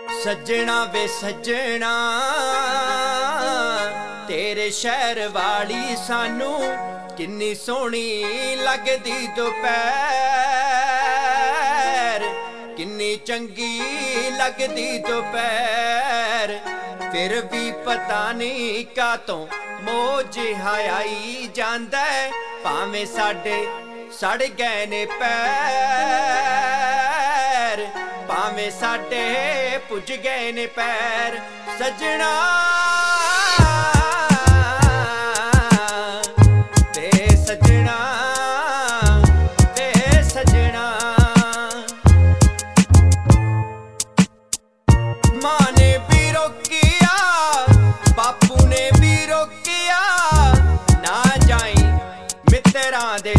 सजना वे सजना तेरे शहर वाली सानू किन्नी सोहनी लगदी दोपहर, किन्नी चंगी लगदी दोपहर। फिर भी पता नहीं कातों मोह जिहा आई जांदा है, भावें साडे सड़ गए ने पैर, भावें साडे पुज गए ने पैर। सजना वे सजना वे सजना, मां ने भी रोकिया बापू ने भी रोकिया, ना जाई मित्रां दे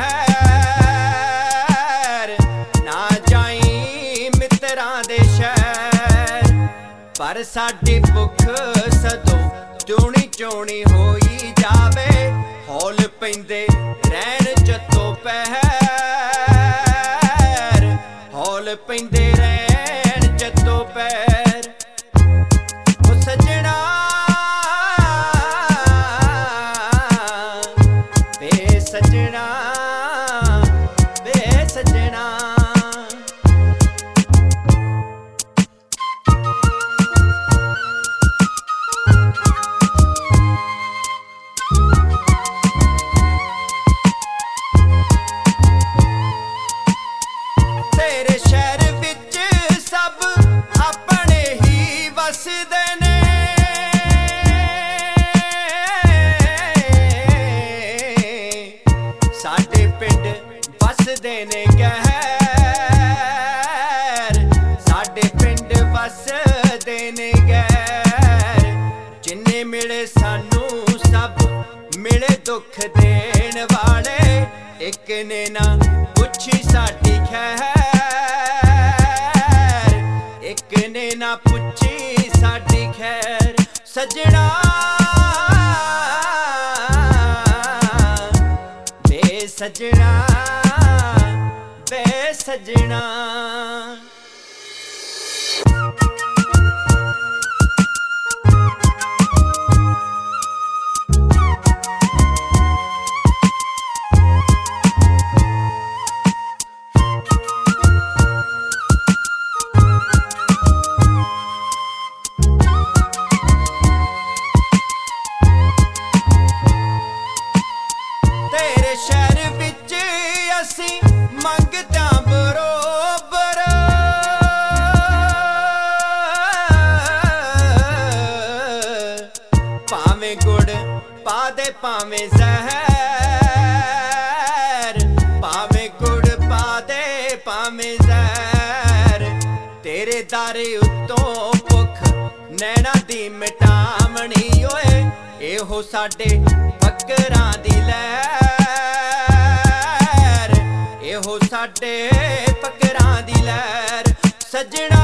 शहर, ना जाई मित्रां दे शहर। पर साडी भुख सदों चोणी चोणी होई जावे, हौल पैंदे रहन जत्तो पहर, हौल पैंदे रहन जत्तो पहर। ओ सजना वे सजना वे सजना। तेरे शहर विच सब अपने ही वसदे ने, साडे पिंड वसदे ने गैर, साडे पिंड वसदे ने गैर। जिन्ने मिले सानू सब मिले दुख देण वाले, एक ने ना पुछी साडी खैर, एक ने ना पुछी साडी खैर। सजना वे सजना वे सजना। तेरे शहर विच असी मंगदा बरोबर, भावें गुड़ पा दे भावें जहर, भावें गुड़ पा दे भावें जहर। तेरे दारे उत्तों भुख नैना दी मिटावनी ओए, एहो साडे फकरां दी लहर, एहो साडे फकरां दी लहर। सजना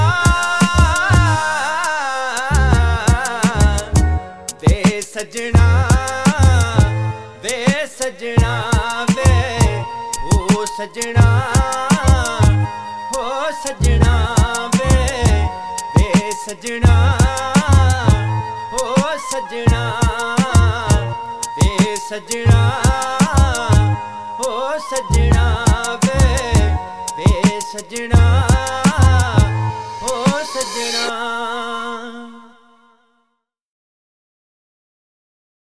वे सजना वे सजना वे ओ सजना हो सजना वे वे सजना हो सजना वे सजना हो सजना वे वे सजना हो सजना।